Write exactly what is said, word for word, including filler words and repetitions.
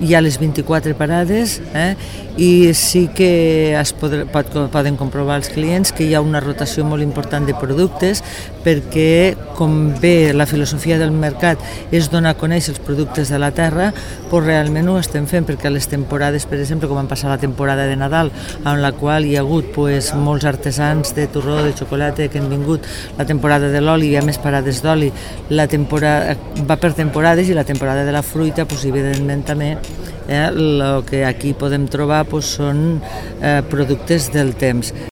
hi ha les vint-i-quatre parades, eh? I sí que es podrà, pot, poden comprovar els clients que hi ha una rotació molt important de productes, perquè com bé la filosofia del mercat és donar a conèixer els productes de la terra, doncs realment ho estem fent, perquè a les temporades, per exemple, com van passar la temporada de Nadal, en la qual hi ha hagut pues, molts artesans de torró, de xocolata que han vingut, la temporada de l'oli, hi ha més parades d'oli, la temporada va per temporades, i la temporada de la fruita, pues, evidentment també, eh, el que aquí podem trobar pues, són eh, productes del temps.